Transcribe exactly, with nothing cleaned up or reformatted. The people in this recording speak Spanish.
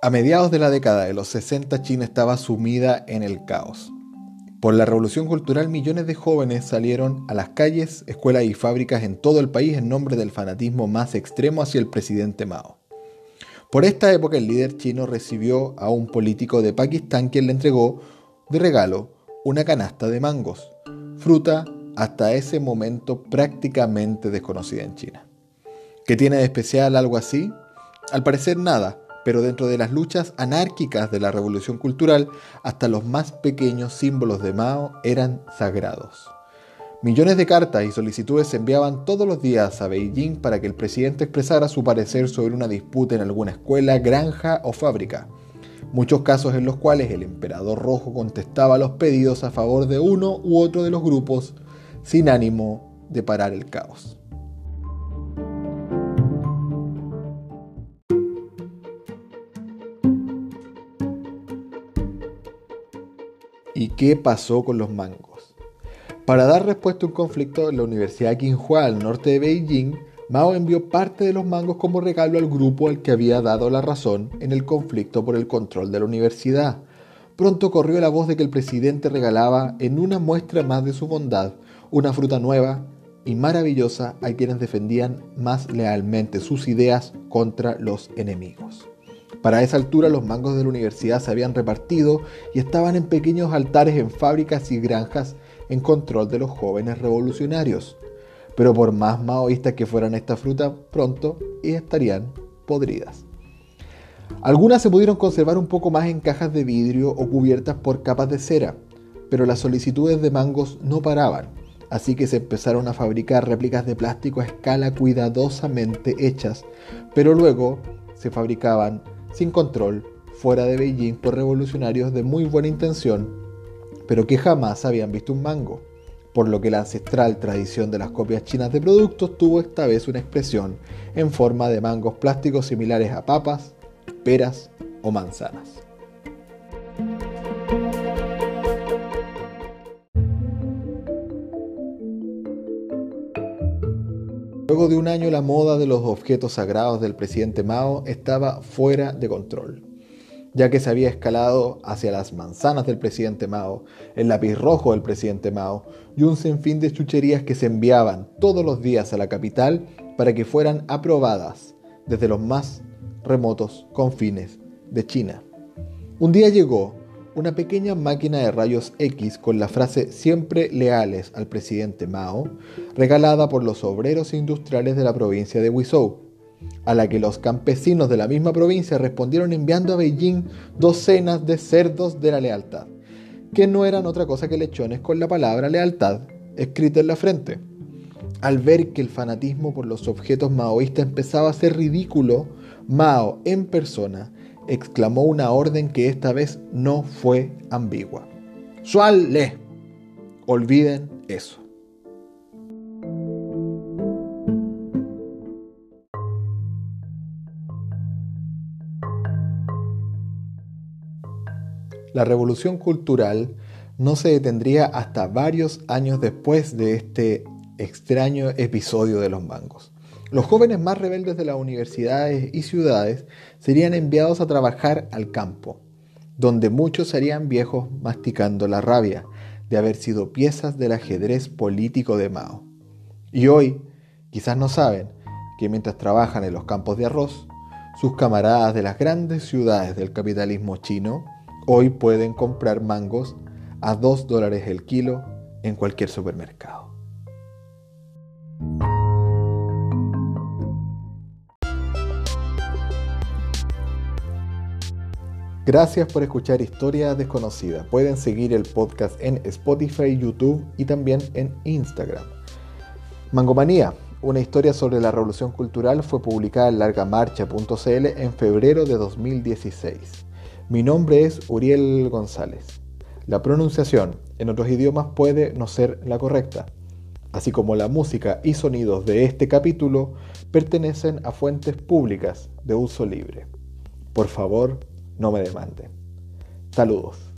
A mediados de la década de los sesenta, China estaba sumida en el caos. Por la revolución cultural, millones de jóvenes salieron a las calles, escuelas y fábricas en todo el país en nombre del fanatismo más extremo hacia el presidente Mao. Por esta época, el líder chino recibió a un político de Pakistán quien le entregó de regalo una canasta de mangos, fruta hasta ese momento prácticamente desconocida en China. ¿Qué tiene de especial algo así? Al parecer nada. Pero dentro de las luchas anárquicas de la revolución cultural, hasta los más pequeños símbolos de Mao eran sagrados. Millones de cartas y solicitudes se enviaban todos los días a Beijing para que el presidente expresara su parecer sobre una disputa en alguna escuela, granja o fábrica. Muchos casos en los cuales el emperador rojo contestaba los pedidos a favor de uno u otro de los grupos sin ánimo de parar el caos. ¿Y qué pasó con los mangos? Para dar respuesta a un conflicto en la Universidad Tsinghua al norte de Beijing, Mao envió parte de los mangos como regalo al grupo al que había dado la razón en el conflicto por el control de la universidad. Pronto corrió la voz de que el presidente regalaba, en una muestra más de su bondad, una fruta nueva y maravillosa a quienes defendían más lealmente sus ideas contra los enemigos. Para esa altura los mangos de la universidad se habían repartido y estaban en pequeños altares en fábricas y granjas en control de los jóvenes revolucionarios. Pero por más maoístas que fueran estas frutas, pronto estarían podridas. Algunas se pudieron conservar un poco más en cajas de vidrio o cubiertas por capas de cera, pero las solicitudes de mangos no paraban, así que se empezaron a fabricar réplicas de plástico a escala cuidadosamente hechas, pero luego se fabricaban sin control, fuera de Beijing por revolucionarios de muy buena intención, pero que jamás habían visto un mango, por lo que la ancestral tradición de las copias chinas de productos tuvo esta vez una expresión en forma de mangos plásticos similares a papas, peras o manzanas. Luego de un año, la moda de los objetos sagrados del presidente Mao estaba fuera de control, ya que se había escalado hacia las manzanas del presidente Mao, el lápiz rojo del presidente Mao y un sinfín de chucherías que se enviaban todos los días a la capital para que fueran aprobadas desde los más remotos confines de China. Un día llegó una pequeña máquina de rayos X con la frase "siempre leales al presidente Mao", regalada por los obreros industriales de la provincia de Guizhou, a la que los campesinos de la misma provincia respondieron enviando a Beijing docenas de cerdos de la lealtad, que no eran otra cosa que lechones con la palabra lealtad escrita en la frente. Al ver que el fanatismo por los objetos maoístas empezaba a ser ridículo, Mao en persona exclamó una orden que esta vez no fue ambigua. ¡Sual le! Olviden eso. La revolución cultural no se detendría hasta varios años después de este extraño episodio de los mangos. Los jóvenes más rebeldes de las universidades y ciudades serían enviados a trabajar al campo, donde muchos serían viejos masticando la rabia de haber sido piezas del ajedrez político de Mao. Y hoy, quizás no saben que mientras trabajan en los campos de arroz, sus camaradas de las grandes ciudades del capitalismo chino hoy pueden comprar mangos a dos dólares el kilo en cualquier supermercado. Gracias por escuchar Historia Desconocida. Pueden seguir el podcast en Spotify, YouTube y también en Instagram. Mangomanía, una historia sobre la revolución cultural, fue publicada en larga marcha punto c l en febrero de dos mil dieciséis. Mi nombre es Uriel González. La pronunciación en otros idiomas puede no ser la correcta, así como la música y sonidos de este capítulo pertenecen a fuentes públicas de uso libre. Por favor, no me demanden. Saludos.